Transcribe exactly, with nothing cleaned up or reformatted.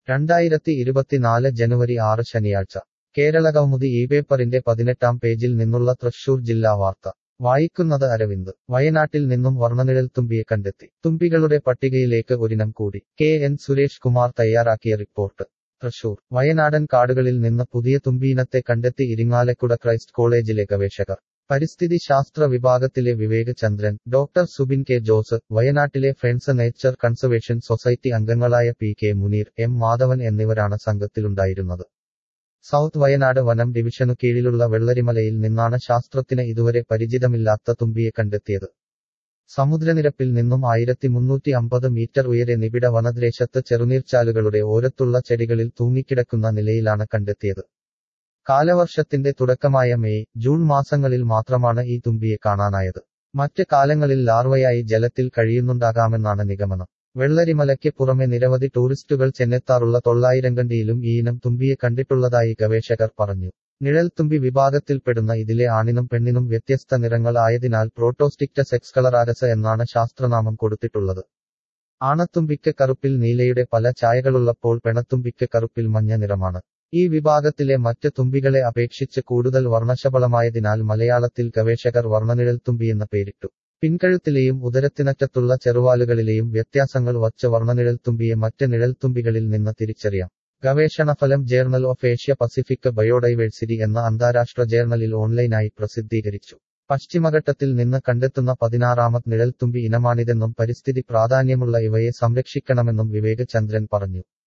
രണ്ടായിരത്തി ഇരുപത്തിനാല് ജനുവരി ആറ് ശനിയാഴ്ച കേരളകൗമുദി ഈ പേപ്പറിന്റെ പതിനെട്ടാം പേജിൽ നിന്നുള്ള തൃശൂർ ജില്ലാ വാർത്ത വായിക്കുന്നത് അരവിന്ദ് വയനാട്ടിൽ നിന്നും വർണ്ണനിഴൽത്തുമ്പിയെ കണ്ടെത്തി തുമ്പികളുടെ പട്ടികയിലേക്ക് ഒരിനം കൂടി കെ എൻ സുരേഷ് കുമാർ തയ്യാറാക്കിയ റിപ്പോർട്ട് തൃശൂർ വയനാടൻ കാടുകളിൽ നിന്ന് പുതിയ തുമ്പിയിനത്തെ കണ്ടെത്തി ഇരിങ്ങാലക്കുട ക്രൈസ്റ്റ് കോളേജിലെ ഗവേഷകർ പരിസ്ഥിതി ശാസ്ത്ര വിഭാഗത്തിലെ വിവേക് ചന്ദ്രൻ ഡോക്ടർ സുബിൻ കെ ജോസ് വയനാട്ടിലെ ഫ്രണ്ട്സ് നേച്ചർ കൺസർവേഷൻ സൊസൈറ്റി അംഗങ്ങളായ P K Muneer M Madhavan എന്നിവരാണ് സംഘത്തിലുണ്ടായിരുന്നത് സൗത്ത് വയനാട് വനം ഡിവിഷനു കീഴിലുള്ള വെള്ളരിമലയിൽ നിന്നാണ് ശാസ്ത്രത്തിന് ഇതുവരെ പരിചിതമില്ലാത്ത തുമ്പിയെ കണ്ടെത്തിയത് സമുദ്രനിരപ്പിൽ നിന്നും ആയിരത്തി മുന്നൂറ്റി അമ്പത് മീറ്റർ ഉയരെ നിബിഡ വനദേശത്ത് ചെറുനീർച്ചാലുകളുടെ ഓരത്തുള്ള ചെടികളിൽ തൂങ്ങിക്കിടക്കുന്ന നിലയിലാണ് കണ്ടെത്തിയത് കാലവർഷത്തിന്റെ തുടക്കമായ മെയ് ജൂൺ മാസങ്ങളിൽ മാത്രമാണ് ഈ തുമ്പിയെ കാണാനായത് മറ്റ് കാലങ്ങളിൽ ലാർവയായി ജലത്തിൽ കഴിയുന്നുണ്ടാകാമെന്നാണ് നിഗമനം വെള്ളരിമലയ്ക്ക് പുറമെ നിരവധി ടൂറിസ്റ്റുകൾ ചെന്നെത്താറുള്ള തൊള്ളായിരങ്കണ്ടിയിലും ഈ ഇനം തുമ്പിയെ കണ്ടിട്ടുള്ളതായി ഗവേഷകർ പറഞ്ഞു നിഴൽത്തുമ്പി വിഭാഗത്തിൽപ്പെടുന്ന ഇതിലെ ആണിനും പെണ്ണിനും വ്യത്യസ്ത നിറങ്ങൾ ആയതിനാൽ പ്രോട്ടോസ്റ്റിക്ടസ് എക്സ്കളറാരസ് എന്നാണ് ശാസ്ത്രനാമം കൊടുത്തിട്ടുള്ളത് ആണത്തുമ്പിക്ക് കറുപ്പിൽ നീലയുടെ പല ഛായകളുള്ളപ്പോൾ പെണത്തുമ്പിക്ക് കറുപ്പിൽ മഞ്ഞ നിറമാണ് ഈ വിഭാഗത്തിലെ മറ്റ് തുമ്പികളെ അപേക്ഷിച്ച് കൂടുതൽ വർണ്ണശബളമായതിനാൽ മലയാളത്തിൽ ഗവേഷകർ വർണ്ണനിഴൽത്തുമ്പിയെന്ന പേരിട്ടു പിൻകഴുത്തിലെയും ഉദരത്തിനറ്റത്തുള്ള ചെറുവാലുകളിലെയും വ്യത്യാസങ്ങൾ വച്ച് വർണ്ണനിഴൽത്തുമ്പിയെ മറ്റ് നിഴൽത്തുമ്പികളിൽ നിന്ന് തിരിച്ചറിയാം ഗവേഷണഫലം journal of Asia Pacific biodiversity എന്ന അന്താരാഷ്ട്ര ജേർണലിൽ ഓൺലൈനായി പ്രസിദ്ധീകരിച്ചു പശ്ചിമഘട്ടത്തിൽ നിന്ന് കണ്ടെത്തുന്ന പതിനാറാമത് നിഴൽത്തുമ്പി ഇനമാണിതെന്നും പരിസ്ഥിതി പ്രാധാന്യമുള്ള ഇവയെ സംരക്ഷിക്കണമെന്നും വിവേക് ചന്ദ്രൻ പറഞ്ഞു